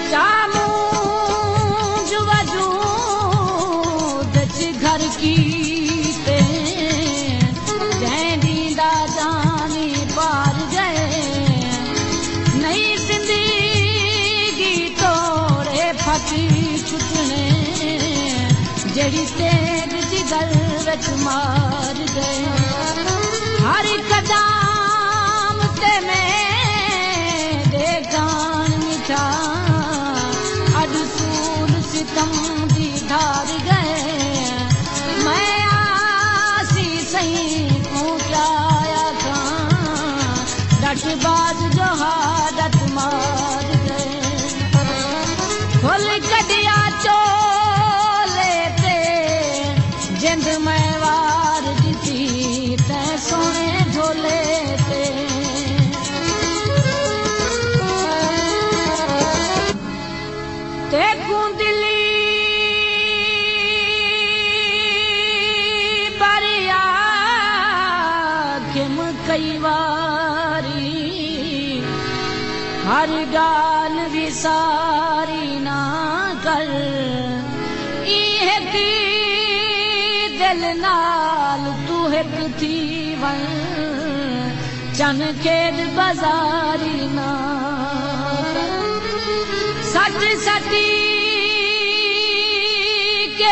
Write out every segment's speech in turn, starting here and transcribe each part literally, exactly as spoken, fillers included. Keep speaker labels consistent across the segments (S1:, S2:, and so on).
S1: जामूज वजूद घर की ते जैं दीदा जानी पार गए नई जिंदगी तोड़े फटी छुटने जड़ी तेज जिगर विच मार गए हर कदम ते मेरे गान मिठा अज सूल सितम दी धार गए मैं आसी सही को क्या था डटबाज जो हादत मार गए खुल कदिया चोले ते जिंद मैं वार दी तै सोने झोले ते ते कुंडली बरिया खिम कई वारी हर गाल विसारी ना कर इहे दिल नाल तू हिक थी वन चन खेद बाजारी ना सच सटी के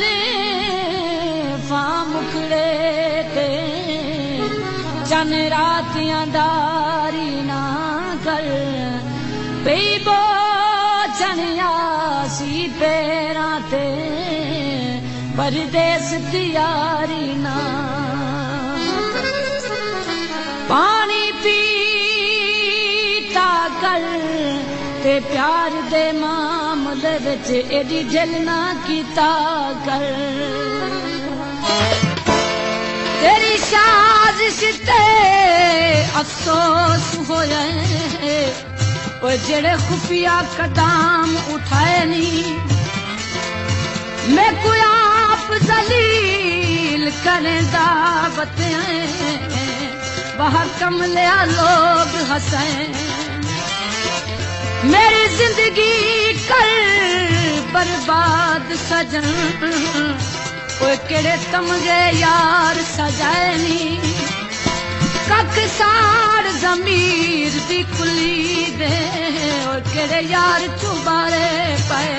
S1: जुल्फा मुखड़े ते चन रातियां दारी ना कर पई बो चनिया सी पैरां ते परदेस दियारी ना पानी पीता कर ते प्यार दे मामले विच एडी जलना कीता कर तेरी साजिश ते अफसोस होया ओ जेड़े खुफिया कदम उठाए नी मैं कोई आप जलील करें दावत बाहर कमलिया लोग हंसे मेरी जिंदगी कर बर्बाद सजन कोई केड़े तमगे यार सजाए नी कख साड़ जमीर दी कुली दे और केड़े यार चुबारे पे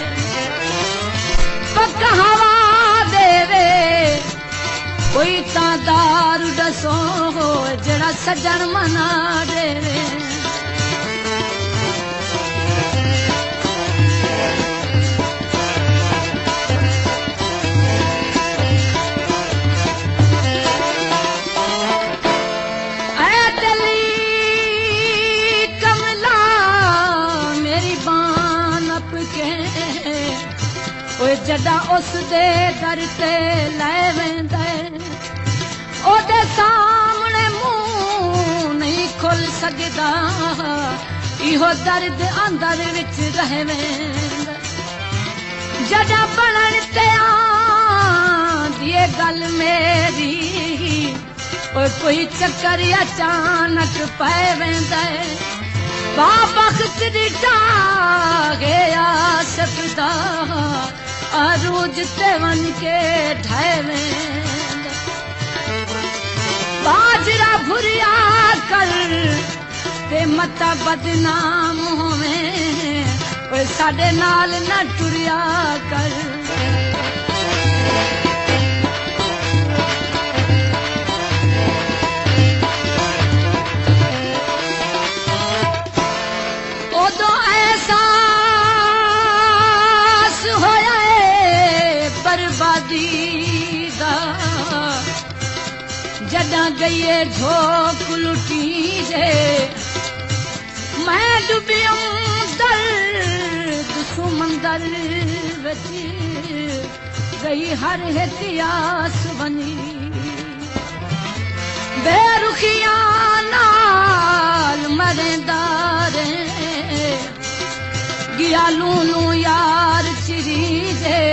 S1: पक हवा देवे कोई ता दारू दसो जड़ा सजन मना देवे जदा उस दे दर ते लै वेंदे ओदे सामने मुंह नहीं खुल सकदा इहो दर्द अंदर विच रह वेंदा जदा बनन ते आंदी गल मेरी कोई चक्कर अचानक पै वेंदा बाबख्त दिता गया सकदा अरूज ते वन के ढावे बाजरा भुरिया कर ते मता बदनाम होवे ओए साडे नाल न टुरिया कर ओदो ऐसा बर्बादी दा जदा गई झोंक लुटी जे मैं डुबियम दर्द सुमंदर विच गई हर इतिहास बनी बेरुखिया नाल मरेंदारे गया लूलू यार चिरी जे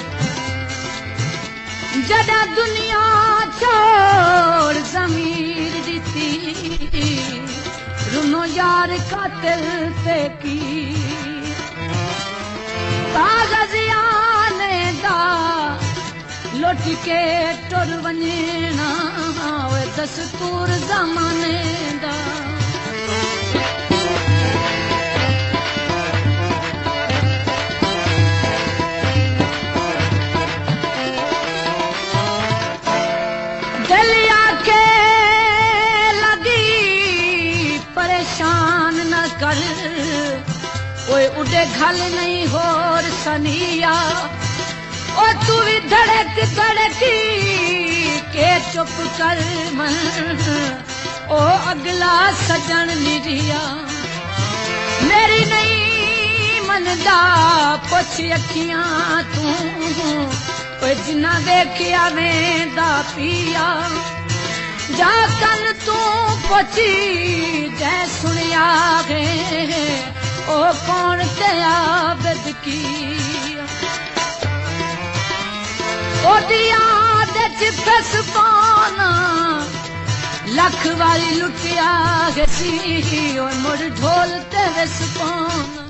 S1: जदा दुनिया छोड़ जमीर दी रुनो यार कातिल ते की लुट के टुर वञणा ओए दस्तूर ज़माने दा दिलिया के लगी परेशान न कर ओए उड़े घल नहीं होर सनिया ओ तू भी धड़क धड़की के चुप कर मन ओ अगला सजन निरिया मेरी नहीं मनदा पुछ अखियां तू ओए जिन्ना देखिया वेंदा पिया जा कन तू पुछी जै सुनिया गे ओ कौन ते आबद की ओदिया दे फस पाना लख वाली लुटिया सी ओ मुड़ ढोल ते वस पाना